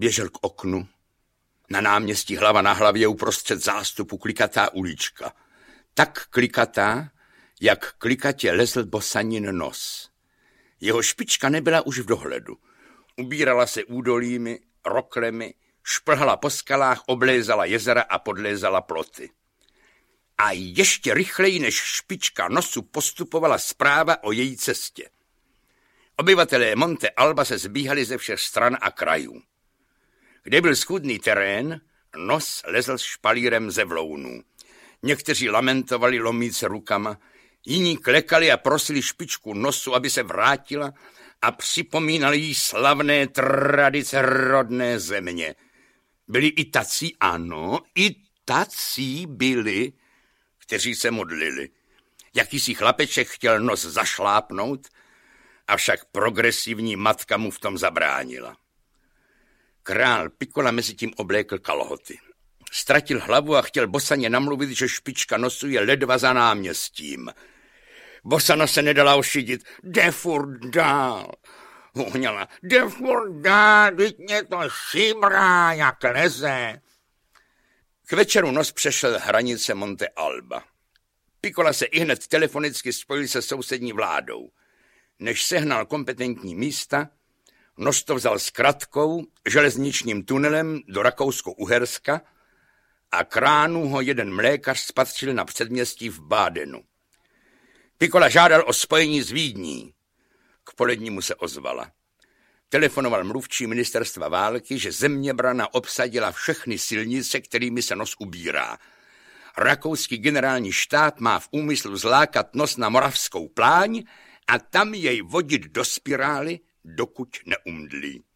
Běžel k oknu. Na náměstí hlava na hlavě uprostřed zástupu klikatá ulička. Tak klikatá, jak klikatě lezl bosanin nos. Jeho špička nebyla už v dohledu. Ubírala se údolími, roklemi, šplhala po skalách, oblézala jezera a podlézala ploty. A ještě rychleji než špička nosu postupovala zpráva o její cestě. Obyvatelé Monte Alba se zbíhali ze všech stran a krajů. Kde byl schůdný terén, nos lezl s špalírem ze vlounů. Někteří lamentovali lomíce rukama, jiní klekali a prosili špičku nosu, aby se vrátila a připomínali jí slavné tradice rodné země. Byli i tací, ano, i tací byli, kteří se modlili. Jakýsi chlapeček chtěl nos zašlápnout, avšak progresivní matka mu v tom zabránila. Král Piccola mezi tím oblékl kalhoty. Ztratil hlavu a chtěl Bosaně namluvit, že špička nosu je ledva za náměstím. Bosana se nedala ošidit. Jde furt dál. Uhněla. Jde furt dál, teď mě to šimrá, jak leze. K večeru nos přešel hranice Monte Alba. Piccola se ihned telefonicky spojil se sousední vládou. Než sehnal kompetentní místa, nos to vzal s kratkou železničním tunelem do Rakousko-Uherska a k ránu ho jeden mlékař spatřil na předměstí v Bádenu. Piccola žádal o spojení s Vídní. K polednímu se ozvala. Telefonoval mluvčí ministerstva války, že Zeměbrana obsadila všechny silnice, kterými se nos ubírá. Rakouský generální štáb má v úmyslu zlákat nos na Moravskou pláň a tam jej vodit do spirály, dokud neumdlí.